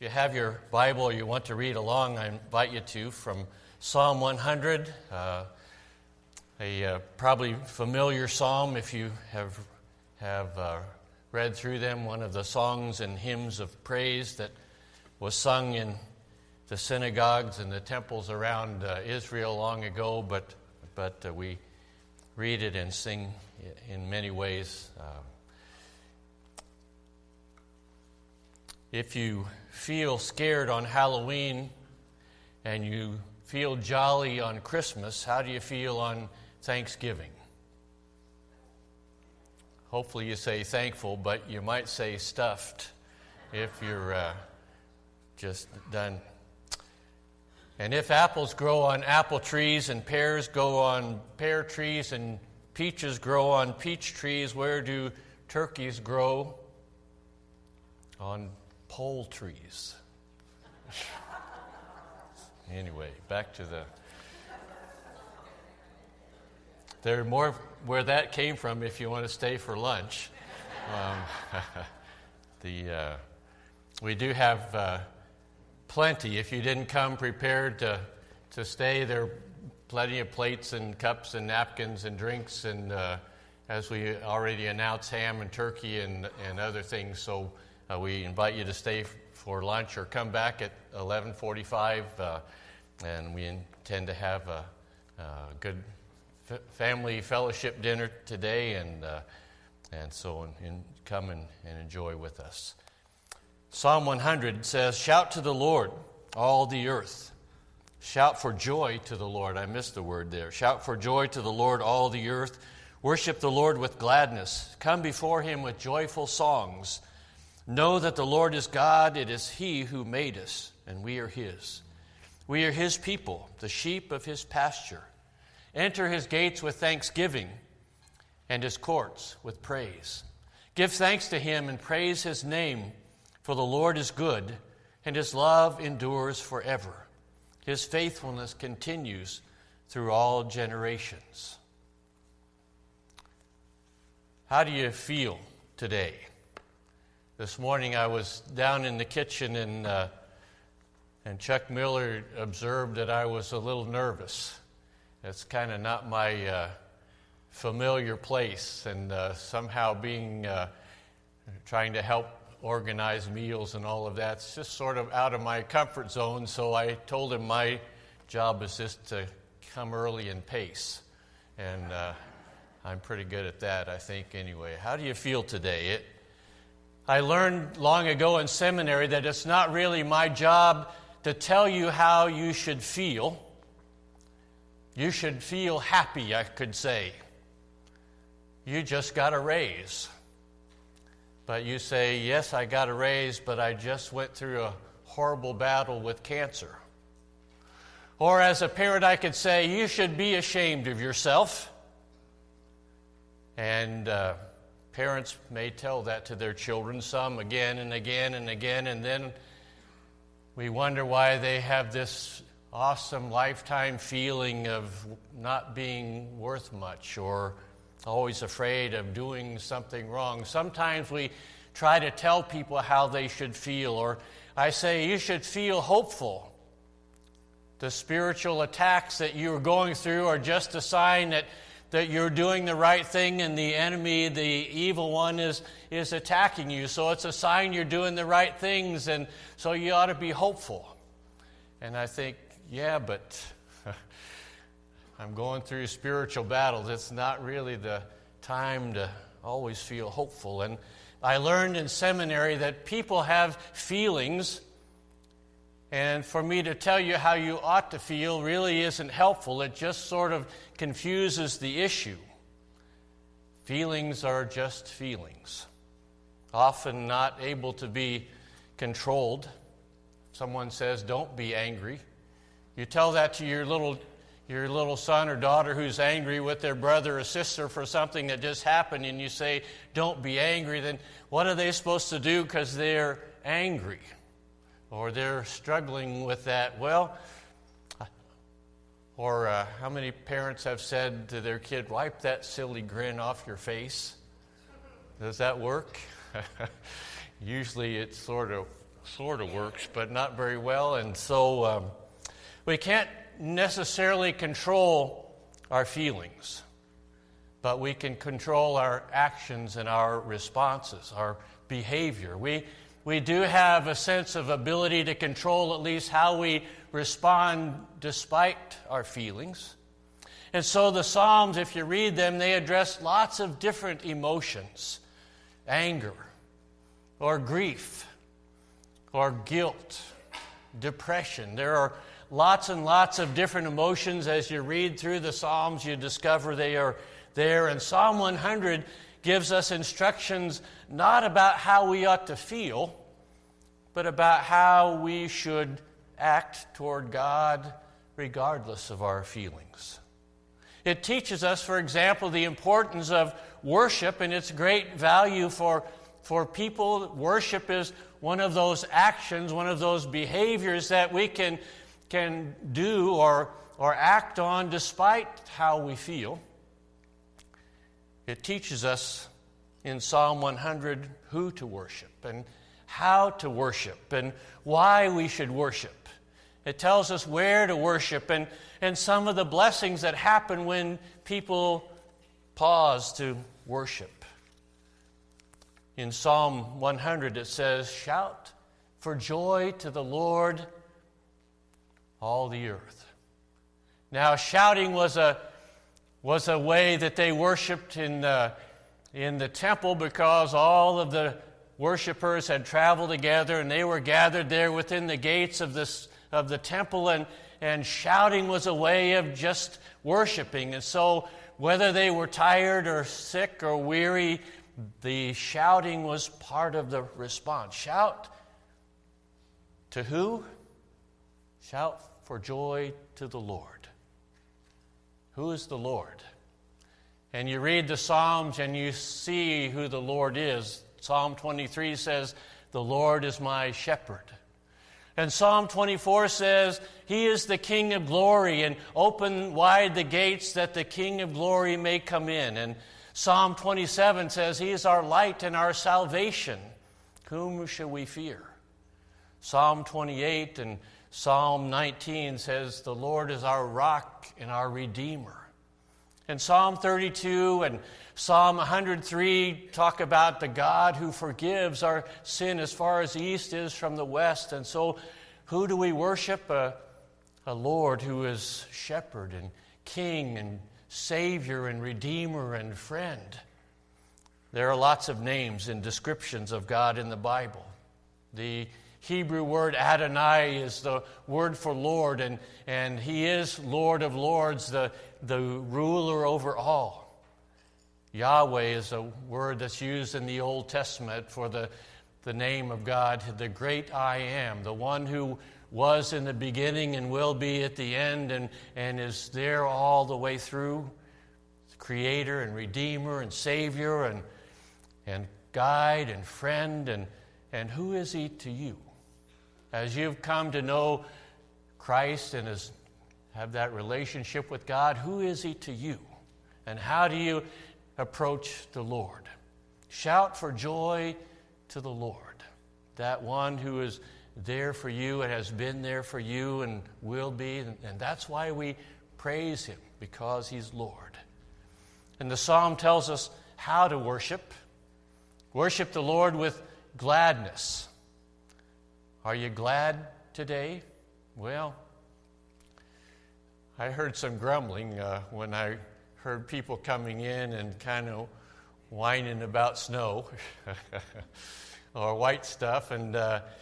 you have your Bible or you want to read along, I invite you to from Psalm 100, a probably familiar psalm if you have read through them, one of the songs and hymns of praise that was sung in the synagogues and the temples around Israel long ago, but we read it and sing in many ways. If you feel scared on Halloween and you feel jolly on Christmas, how do you feel on Thanksgiving? Hopefully you say thankful, but you might say stuffed if you're just done. And if apples grow on apple trees and pears grow on pear trees and peaches grow on peach trees, where do turkeys grow? On pole trees. Anyway, back to there's more where that came from if you want to stay for lunch. We do have plenty. If you didn't come prepared to stay, there are plenty of plates and cups and napkins and drinks, and as we already announced, ham and turkey and other things. So we invite you to stay for lunch or come back at 11:45, and we intend to have a good family fellowship dinner today, and so come and enjoy with us. Psalm 100 says, "Shout to the Lord, all the earth. Shout for joy to the Lord." I missed the word there. "Shout for joy to the Lord, all the earth. Worship the Lord with gladness. Come before him with joyful songs. Know that the Lord is God. It is he who made us, and we are his. We are his people, the sheep of his pasture. Enter his gates with thanksgiving and his courts with praise. Give thanks to him and praise his name, for the Lord is good, and his love endures forever. His faithfulness continues through all generations." How do you feel today? This morning I was down in the kitchen, and Chuck Miller observed that I was a little nervous. It's kind of not my familiar place, and somehow trying to help organize meals and all of that, it's just sort of out of my comfort zone. So I told him my job is just to come early and pace, and I'm pretty good at that, I think, anyway. How do you feel today? I learned long ago in seminary that it's not really my job to tell you how you should feel. You should feel happy, I could say. You just got a raise. But you say, "Yes, I got a raise, but I just went through a horrible battle with cancer." Or as a parent, I could say, "You should be ashamed of yourself." And parents may tell that to their children, some again and again and again, and then we wonder why they have this awesome lifetime feeling of not being worth much or always afraid of doing something wrong. Sometimes we try to tell people how they should feel, or I say, "You should feel hopeful." The spiritual attacks that you're going through are just a sign that you're doing the right thing, and the enemy, the evil one, is attacking you. So it's a sign you're doing the right things, and so you ought to be hopeful. And I think, yeah, but I'm going through spiritual battles. It's not really the time to always feel hopeful. And I learned in seminary that people have feelings, and for me to tell you how you ought to feel really isn't helpful. It just sort of confuses the issue. Feelings are just feelings, often not able to be controlled. Someone says, "Don't be angry." You tell that to your little son or daughter who's angry with their brother or sister for something that just happened, and you say, "Don't be angry," then what are they supposed to do because they're angry? Or they're struggling with that? Well, or how many parents have said to their kid, "Wipe that silly grin off your face"? Does that work? Usually it's sort of sort of works, but not very well. And so we can't necessarily control our feelings, but we can control our actions and our responses, our behavior. We do have a sense of ability to control at least how we respond despite our feelings. And so the Psalms, if you read them, they address lots of different emotions: anger, or grief, or guilt, depression. There are lots and lots of different emotions. As you read through the Psalms, you discover they are there. And Psalm 100 gives us instructions not about how we ought to feel, but about how we should act toward God regardless of our feelings. It teaches us, for example, the importance of worship and its great value for people. Worship is one of those actions, one of those behaviors that we can do or act on despite how we feel. It teaches us in Psalm 100 who to worship and how to worship and why we should worship. It tells us where to worship and some of the blessings that happen when people pause to worship. In Psalm 100 it says, "Shout for joy to the Lord, all the earth." Now, shouting was a way that they worshiped in the temple, because all of the worshipers had traveled together and they were gathered there within the gates of the temple, and shouting was a way of just worshiping. And so whether they were tired or sick or weary, the shouting was part of the response. Shout to who? Shout for joy to the Lord. Who is the Lord? And you read the Psalms and you see who the Lord is. Psalm 23 says, "The Lord is my shepherd." And Psalm 24 says, "He is the King of glory, and open wide the gates that the King of glory may come in." And Psalm 27 says, "He is our light and our salvation. Whom shall we fear?" Psalm 28 and Psalm 19 says, "The Lord is our rock and our redeemer." And Psalm 32 and Psalm 103 talk about the God who forgives our sin as far as the east is from the west. And so who do we worship? A Lord who is shepherd and king and savior and redeemer and friend. There are lots of names and descriptions of God in the Bible. The Hebrew word Adonai is the word for Lord, and He is Lord of lords, the ruler over all. Yahweh is a word that's used in the Old Testament for the name of God, the great I am, the one who was in the beginning and will be at the end and is there all the way through. Creator and Redeemer and Savior and guide and friend. And who is He to you? As you've come to know Christ and have that relationship with God, who is He to you? And how do you approach the Lord? Shout for joy to the Lord, that one who is there for you and has been there for you and will be. And that's why we praise Him, because He's Lord. And the psalm tells us how to worship. Worship the Lord with gladness. Are you glad today? Well, I heard some grumbling when I heard people coming in and kind of whining about snow or white stuff. And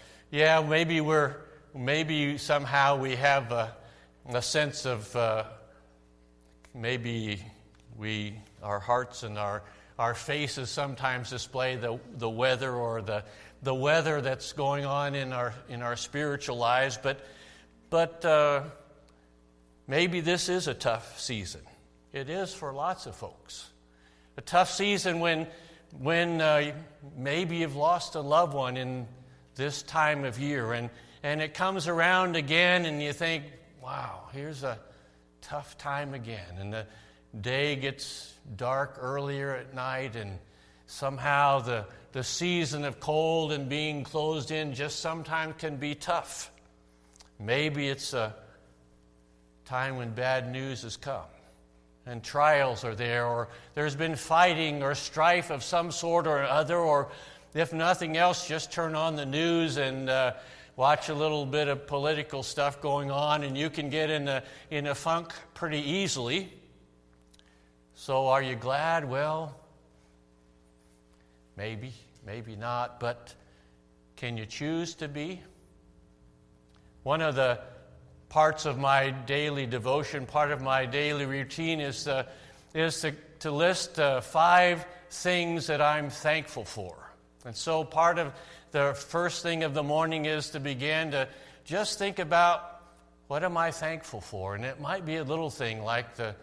maybe somehow we have a sense of maybe our hearts and our faces sometimes display the weather or the weather that's going on in our spiritual lives. But maybe this is a tough season. It is for lots of folks. A tough season when maybe you've lost a loved one in this time of year, and it comes around again, and you think, wow, here's a tough time again. And the day gets dark earlier at night, and somehow the season of cold and being closed in just sometimes can be tough. Maybe it's a time when bad news has come and trials are there, or there's been fighting or strife of some sort or other, or if nothing else, just turn on the news and watch a little bit of political stuff going on, and you can get in a funk pretty easily. So are you glad? Well, maybe not, but can you choose to be? One of the parts of my daily devotion, part of my daily routine is to list 5 things that I'm thankful for. And so part of the first thing of the morning is to begin to just think about, what am I thankful for? And it might be a little thing like the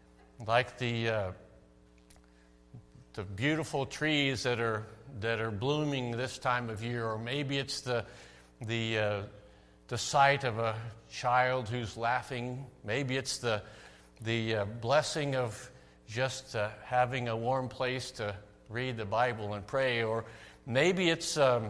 beautiful trees that are blooming this time of year, or maybe it's the sight of a child who's laughing. Maybe it's the blessing of just having a warm place to read the Bible and pray, or maybe it's a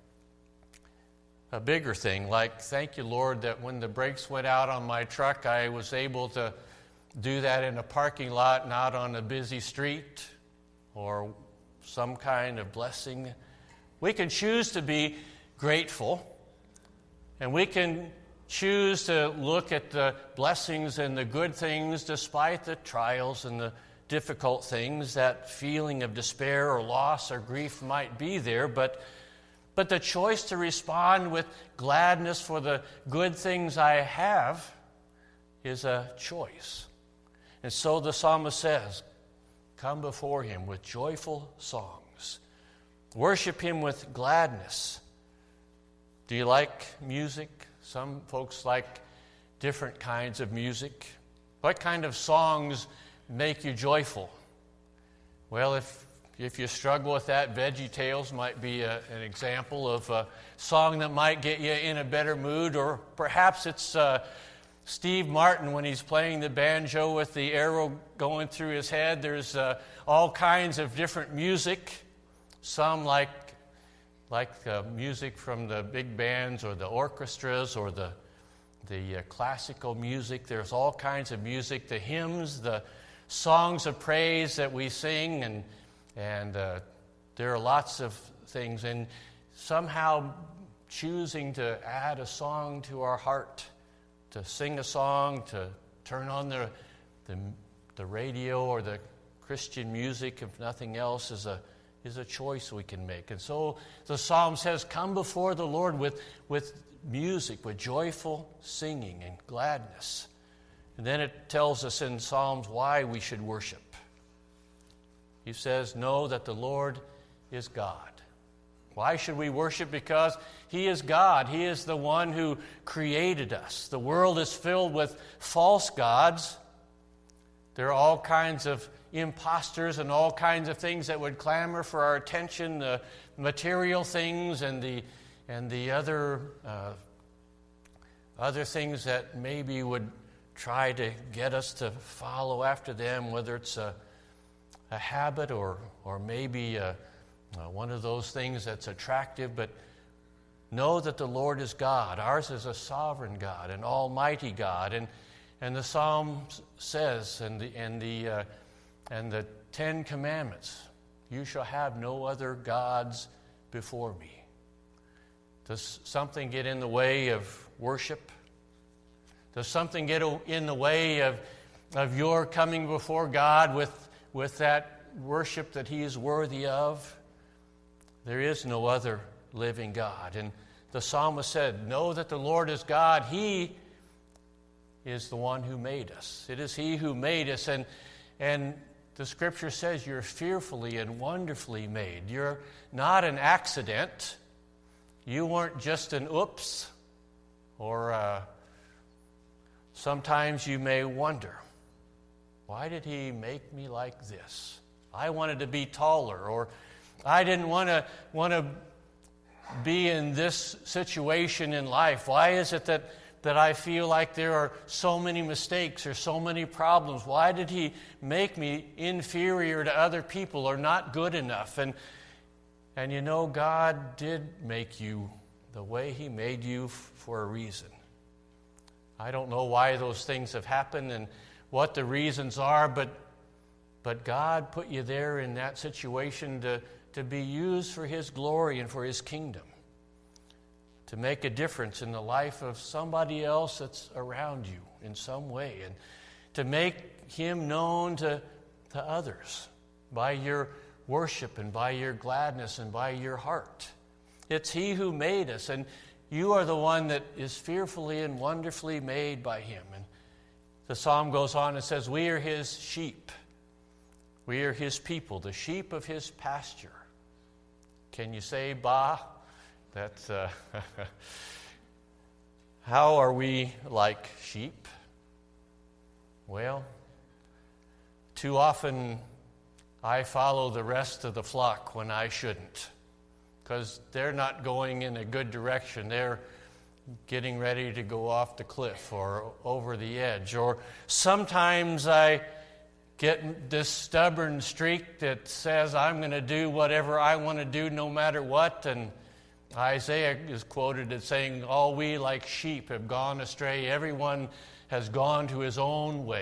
bigger thing, like, thank you, Lord, that when the brakes went out on my truck, I was able to do that in a parking lot, not on a busy street, or some kind of blessing. We can choose to be grateful, and we can choose to look at the blessings and the good things despite the trials and the difficult things. That feeling of despair or loss or grief might be there, but the choice to respond with gladness for the good things I have is a choice. And so the psalmist says, come before him with joyful songs. Worship him with gladness. Do you like music? Some folks like different kinds of music. What kind of songs make you joyful? Well, if you struggle with that, Veggie Tales might be an example of a song that might get you in a better mood. Or perhaps it's Steve Martin when he's playing the banjo with the arrow going through his head. There's all kinds of different music. Some like music from the big bands or the orchestras or the classical music. There's all kinds of music, the hymns, the songs of praise that we sing, and there are lots of things. And somehow choosing to add a song to our heart, to sing a song, to turn on the radio or the Christian music, if nothing else, is a choice we can make. And so the psalm says, come before the Lord with music, with joyful singing and gladness. And then it tells us in Psalms why we should worship. He says, know that the Lord is God. Why should we worship? Because He is God. He is the one who created us. The world is filled with false gods. There are all kinds of imposters and all kinds of things that would clamor for our attention, the material things and the other things that maybe would try to get us to follow after them, whether it's a habit or maybe one of those things that's attractive. But know that the Lord is God. Ours is a sovereign God, an almighty God. And the Psalm says, and the 10 Commandments, you shall have no other gods before me. Does something get in the way of worship? Does something get in the way of your coming before God with that worship that He is worthy of? There is no other living God. And the psalmist said, know that the Lord is God. He is the one who made us. It is He who made us. And the Scripture says you're fearfully and wonderfully made. You're not an accident. You weren't just an oops. Or sometimes you may wonder, why did He make me like this? I wanted to be taller, or I didn't want to be in this situation in life. Why is it that that I feel like there are so many mistakes or so many problems? Why did He make me inferior to other people or not good enough? And you know, God did make you the way He made you for a reason. I don't know why those things have happened and what the reasons are, but God put you there in that situation to be used for His glory and for His kingdom, to make a difference in the life of somebody else that's around you in some way, and to make Him known to others by your worship and by your gladness and by your heart. It's He who made us, and you are the one that is fearfully and wonderfully made by Him. And the psalm goes on and says, we are His sheep. We are His people, the sheep of His pasture. Can you say, bah? That's, how are we like sheep? Well, too often I follow the rest of the flock when I shouldn't, because they're not going in a good direction. They're getting ready to go off the cliff or over the edge. Or sometimes I get this stubborn streak that says I'm going to do whatever I want to do no matter what. And Isaiah is quoted as saying, all we like sheep have gone astray. Everyone has gone to his own way.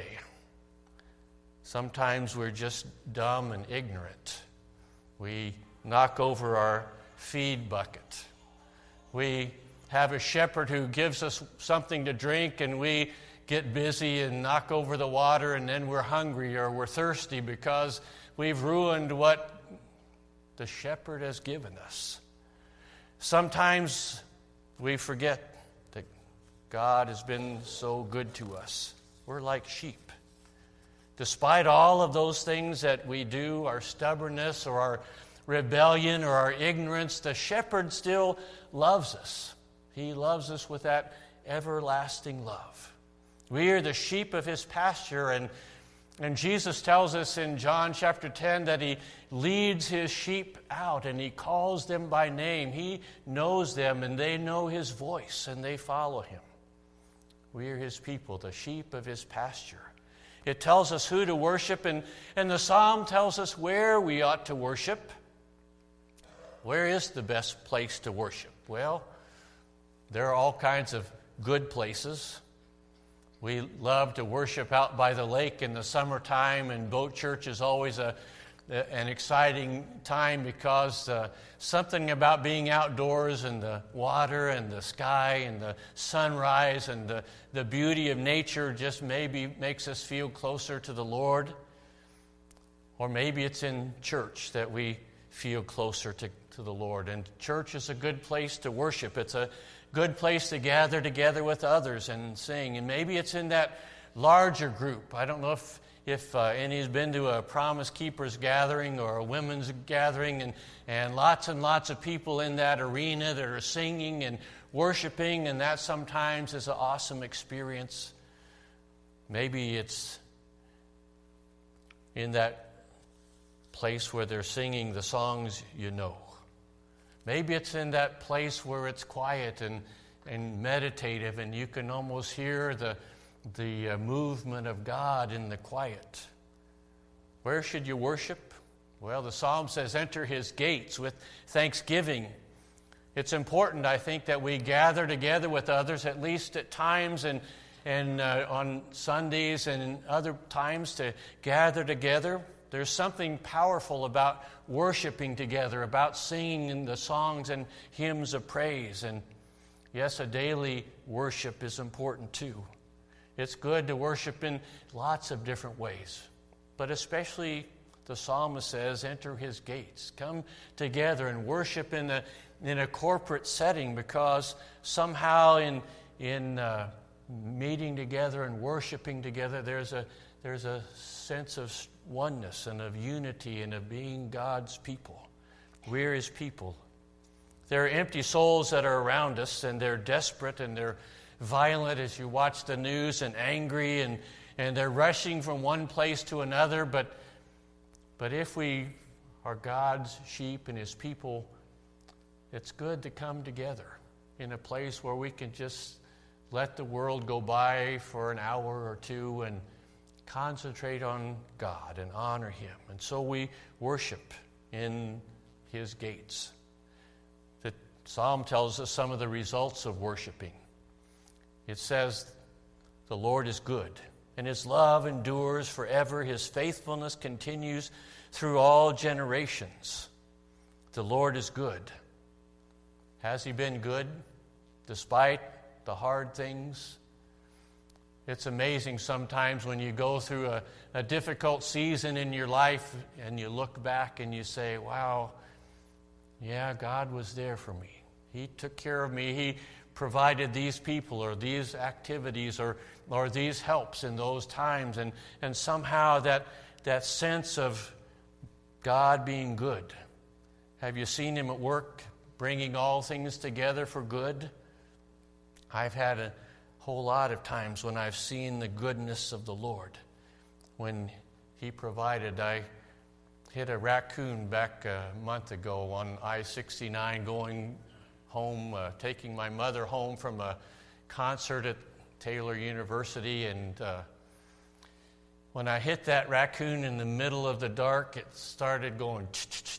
Sometimes we're just dumb and ignorant. We knock over our feed bucket. We have a shepherd who gives us something to drink, and we get busy and knock over the water, and then we're hungry or we're thirsty because we've ruined what the shepherd has given us. Sometimes we forget that God has been so good to us. We're like sheep. Despite all of those things that we do, our stubbornness or our rebellion or our ignorance, the shepherd still loves us. He loves us with that everlasting love. We are the sheep of His pasture, and Jesus tells us in John chapter 10 that He leads His sheep out and He calls them by name. He knows them and they know His voice and they follow Him. We are His people, the sheep of His pasture. It tells us who to worship, and the psalm tells us where we ought to worship. Where is the best place to worship? Well, there are all kinds of good places. We love to worship out by the lake in the summertime, and boat church is always an exciting time because something about being outdoors and the water and the sky and the sunrise and the beauty of nature just maybe makes us feel closer to the Lord. Or maybe it's in church that we feel closer to the Lord. And church is a good place to worship. It's a good place to gather together with others and sing. And maybe it's in that larger group. I don't know if any's been to a Promise Keepers gathering or a women's gathering, and lots of people in that arena that are singing and worshiping, and that sometimes is an awesome experience. Maybe it's in that place where they're singing the songs you know. Maybe it's in that place where it's quiet and meditative, and you can almost hear the movement of God in the quiet. Where should you worship? Well, the psalm says, enter His gates with thanksgiving. It's important, I think, that we gather together with others, at least at times and on Sundays and other times, to gather together. There's something powerful about worshiping together, about singing the songs and hymns of praise. And yes, a daily worship is important too. It's good to worship in lots of different ways. But especially, the psalmist says, enter His gates. Come together and worship in a corporate setting, because somehow in meeting together and worshiping together, there's a sense of oneness and of unity and of being God's people. We're His people. There are empty souls that are around us, and they're desperate and they're violent as you watch the news, and angry, and they're rushing from one place to another. But if we are God's sheep and His people, it's good to come together in a place where we can just let the world go by for an hour or two and concentrate on God and honor Him. And so we worship in His gates. The Psalm tells us some of the results of worshiping. It says, "The Lord is good, and His love endures forever. His faithfulness continues through all generations." The Lord is good. Has He been good despite the hard things? It's amazing sometimes when you go through a difficult season in your life and you look back and you say, wow, yeah, God was there for me. He took care of me. He provided these people or these activities or these helps in those times. And somehow that sense of God being good. Have you seen Him at work bringing all things together for good? I've had a whole lot of times when I've seen the goodness of the Lord. When He provided, I hit a raccoon back a month ago on I-69 going home, taking my mother home from a concert at Taylor University. And when I hit that raccoon in the middle of the dark, it started going.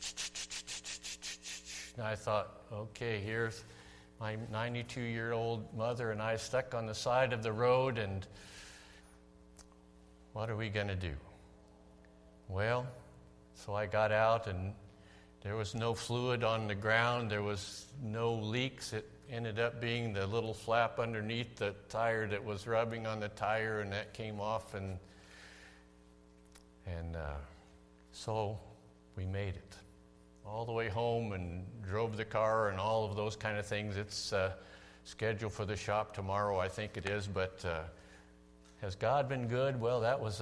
And I thought, okay, here's my 92-year-old mother and I stuck on the side of the road, and what are we going to do? Well, so I got out, and there was no fluid on the ground. There was no leaks. It ended up being the little flap underneath the tire that was rubbing on the tire, and that came off, and so we made it all the way home and drove the car and all of those kind of things. It's scheduled for the shop tomorrow, I think it is. But has God been good? Well, that was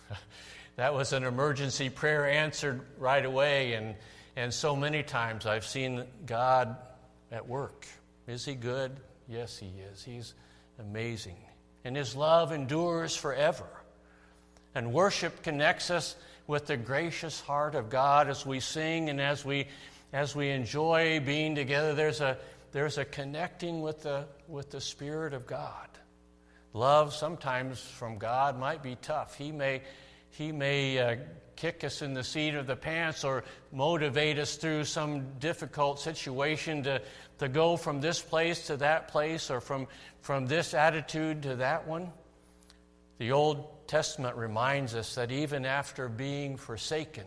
an emergency prayer answered right away. And so many times I've seen God at work. Is He good? Yes, He is. He's amazing. And His love endures forever. And worship connects us with the gracious heart of God as we sing and as we enjoy being together. There's a connecting with the Spirit of God. Love sometimes from God might be tough. He may kick us in the seat of the pants or motivate us through some difficult situation to go from this place to that place or from this attitude to that one. The Old Testament reminds us that even after being forsaken,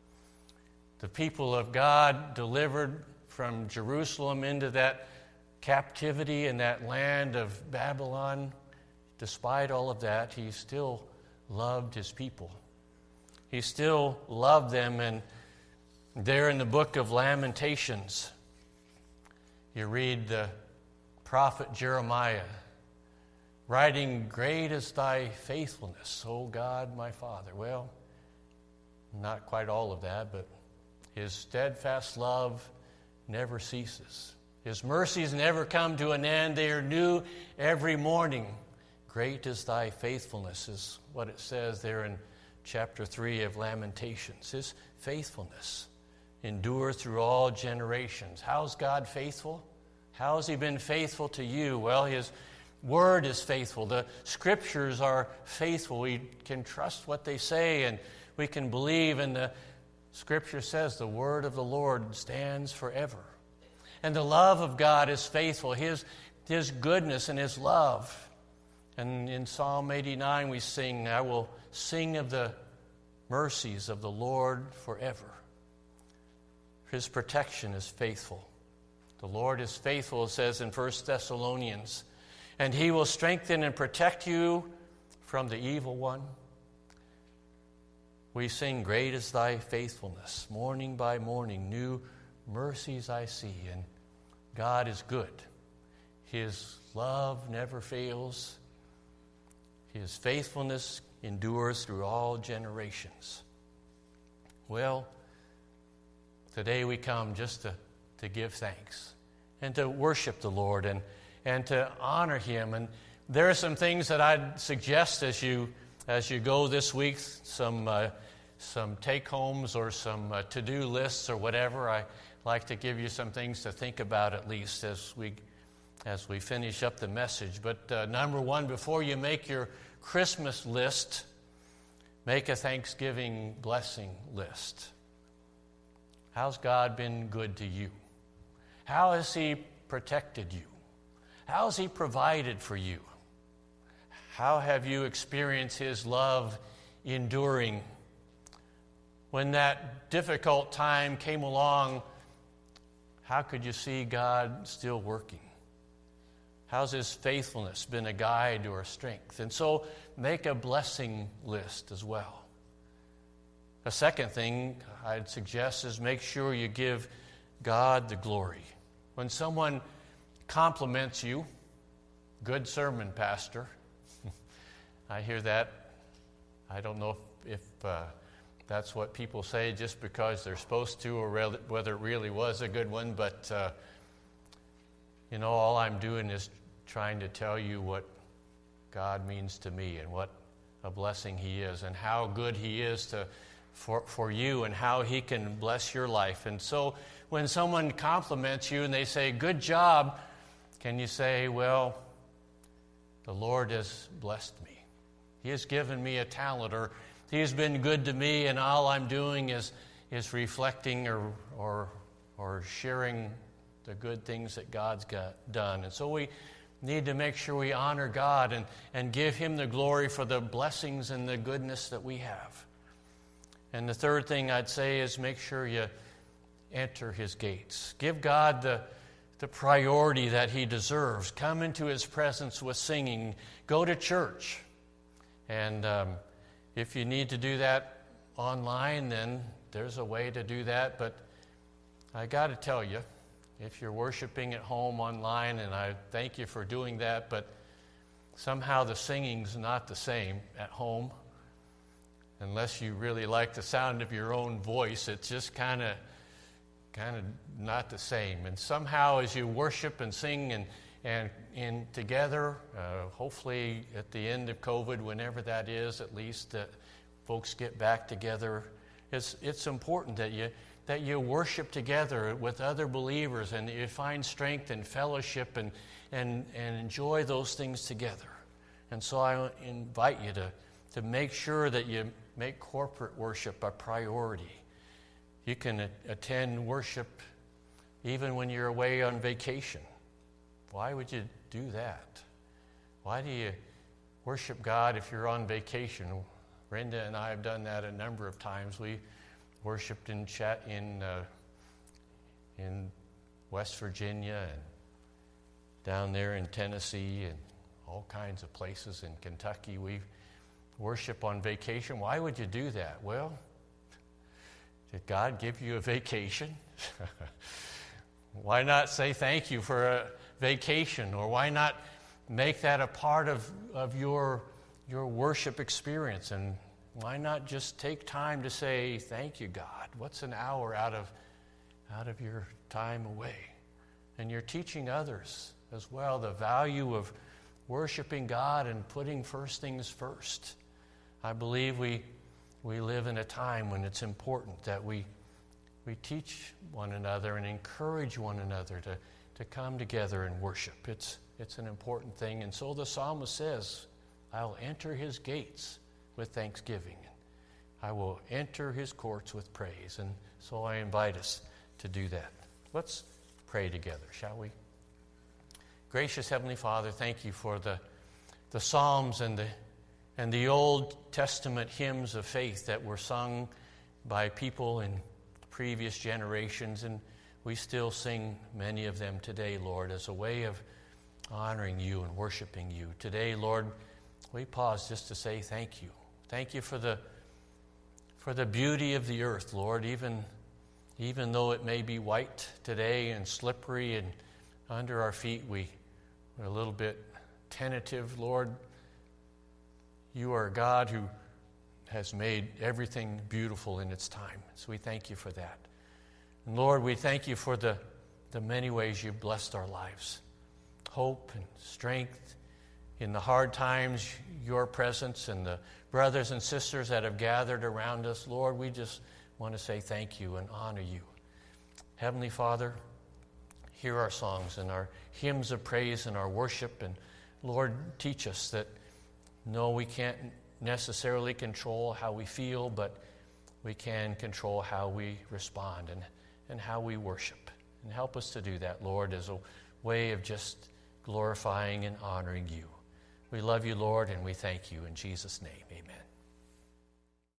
the people of God delivered from Jerusalem into that captivity in that land of Babylon, despite all of that, He still loved His people. He still loved them. And there in the book of Lamentations, you read the prophet Jeremiah writing, "Great is thy faithfulness, O God, my Father." Well, not quite all of that, but His steadfast love never ceases. His mercies never come to an end. They are new every morning. Great is thy faithfulness is what it says there in chapter 3 of Lamentations. His faithfulness endures through all generations. How's God faithful? How has He been faithful to you? Well, His Word is faithful. The Scriptures are faithful. We can trust what they say, and we can believe. And the Scripture says the Word of the Lord stands forever. And the love of God is faithful. His goodness and His love. And in Psalm 89 we sing, "I will sing of the mercies of the Lord forever." His protection is faithful. The Lord is faithful, it says in 1 Thessalonians. "And He will strengthen and protect you from the evil one." We sing, "Great is thy faithfulness. Morning by morning, new mercies I see." And God is good. His love never fails. His faithfulness endures through all generations. Well, today we come just to give thanks and to worship the Lord and to honor Him. And there are some things that I'd suggest as you go this week, some take-homes or some to-do lists or whatever. I like to give you some things to think about at least as as we finish up the message. But number one, before you make your Christmas list, make a Thanksgiving blessing list. How's God been good to you? How has He protected you? How has He provided for you? How have you experienced His love enduring? When that difficult time came along, how could you see God still working? How's His faithfulness been a guide or a strength? And so make a blessing list as well. A second thing I'd suggest is make sure you give God the glory. When someone compliments you, good sermon, Pastor. I hear that. I don't know if that's what people say just because they're supposed to, or whether it really was a good one. But, all I'm doing is trying to tell you what God means to me and what a blessing He is and how good He is for you and how He can bless your life. And so when someone compliments you and they say, good job, can you say, well, the Lord has blessed me. He has given me a talent, or He has been good to me, and all I'm doing is reflecting or sharing the good things that God's done. And so we need to make sure we honor God and give Him the glory for the blessings and the goodness that we have. And the third thing I'd say is make sure you enter His gates. Give God the priority that He deserves. Come into His presence with singing. Go to church. And if you need to do that online, then there's a way to do that. But I got to tell you, if you're worshiping at home online, and I thank you for doing that, but somehow the singing's not the same at home. Unless you really like the sound of your own voice, it's just kind of not the same. And somehow as you worship and sing and together, hopefully at the end of COVID, whenever that is, at least folks get back together. It's important that you worship together with other believers and that you find strength and fellowship and enjoy those things together. And so I invite you to make sure that you make corporate worship a priority. You can attend worship even when you're away on vacation. Why would you do that? Why do you worship God if you're on vacation? Brenda and I have done that a number of times. We worshipped in West Virginia and down there in Tennessee and all kinds of places in Kentucky. We worship on vacation. Why would you do that? Well, did God give you a vacation? Why not say thank you for a vacation? Or why not make that a part of your worship experience? And why not just take time to say thank you, God? What's an hour out of your time away? And you're teaching others as well the value of worshiping God and putting first things first. I believe we live in a time when it's important that we teach one another and encourage one another to come together and worship. It's an important thing. And so the psalmist says, I'll enter His gates with thanksgiving. I will enter His courts with praise. And so I invite us to do that. Let's pray together, shall we? Gracious Heavenly Father, thank you for the Psalms and the Old Testament hymns of faith that were sung by people in previous generations, and we still sing many of them today, Lord, as a way of honoring you and worshiping you. Today, Lord, we pause just to say thank you. Thank you for the beauty of the earth, Lord, even though it may be white today and slippery and under our feet we're a little bit tentative, Lord. You are a God who has made everything beautiful in its time. So we thank you for that. And Lord, we thank you for the many ways you've blessed our lives. Hope and strength in the hard times, your presence and the brothers and sisters that have gathered around us. Lord, we just want to say thank you and honor you. Heavenly Father, hear our songs and our hymns of praise and our worship. And Lord, teach us that, no, we can't necessarily control how we feel, but we can control how we respond and how we worship. And help us to do that, Lord, as a way of just glorifying and honoring you. We love you, Lord, and we thank you. In Jesus' name, amen.